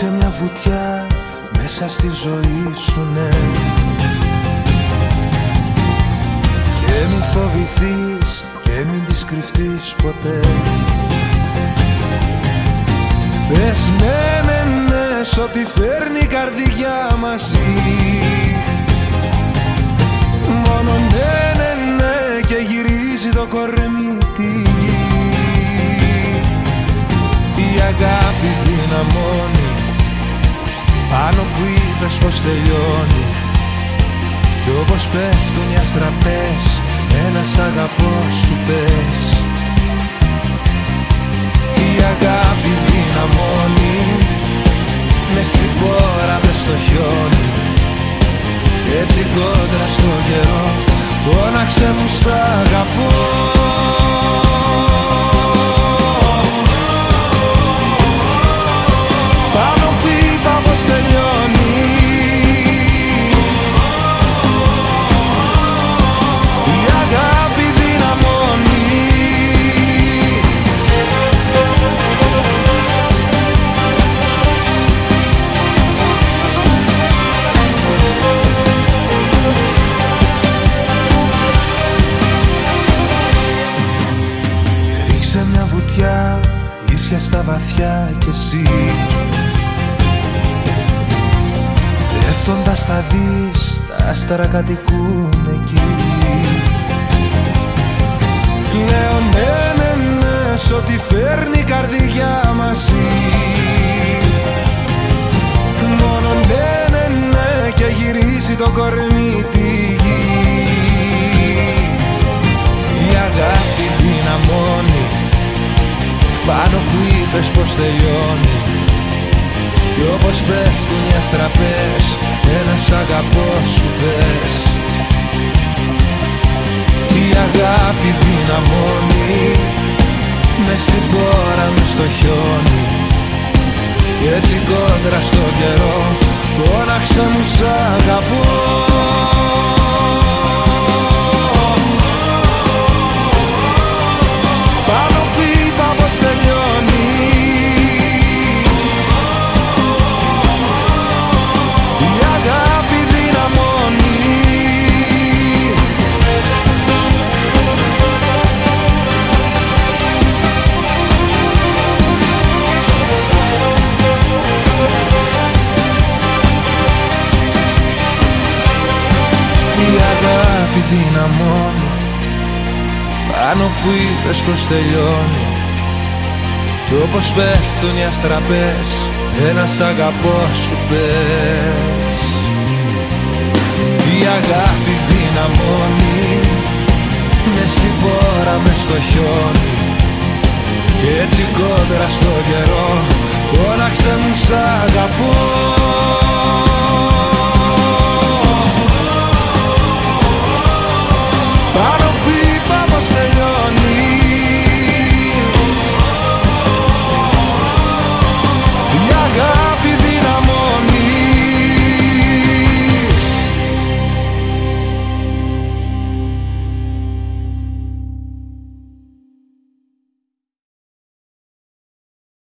Ρίξε μια βουτιά μέσα στη ζωή σου, ναι, και μη φοβηθείς και μην τις κρυφτείς ποτέ. Πες ναι, ναι, ναι, σ' ό,τι φέρνει η καρδιά μαζί. Μόνο ναι, ναι, ναι, και γυρίζει το κορμί τη γη. Η αγάπη δυναμώνει πάνω που είπες πως τελειώνει. Κι όπως πέφτουν οι αστραπές, ένας αγαπώ σου πες. Η αγάπη δυναμώνει μες στην πόρα, μες στο χιόνι. Κι έτσι κόντρα στο καιρό φώναξε μου σ' αγαπώ. Πάνω που είπα πως τελειώνει. Η αγάπη δυναμώνει. Ρίξε μια βουτιά ίσια στα βαθιά κι εσύ. Πέφτοντας θα δεις τα άστερα κατοικούν εκεί. Λέω ναι, ναι, ναι, σ' ό,τι φέρνει η καρδιά μαζί. Μόνο ναι, ναι, ναι, και γυρίζει το κορμί τη γη. Η αγάπη δυναμώνει πάνω που είπες πως τελειώνει. Κι όπως πέφτουν οι αστραπές, ένας αγαπώ σου πες. Η αγάπη δυναμώνει μες στην πόρα, μες στο χιόνι. Κι έτσι κόντρα στο καιρό φώναξε μου σ' αγαπώ. Πάνω που είπα πως τελειώνει. Η αγάπη δυναμώνει πάνω που είπες πως τελειώνει. Κι όπως πέφτουν οι αστραπές, ένας αγαπώ σου πες. Η αγάπη δυναμώνει μες στην πόρα, μες στο χιόνι. Κι έτσι κόντρα στο καιρό φώναξε μου σ' αγαπώ.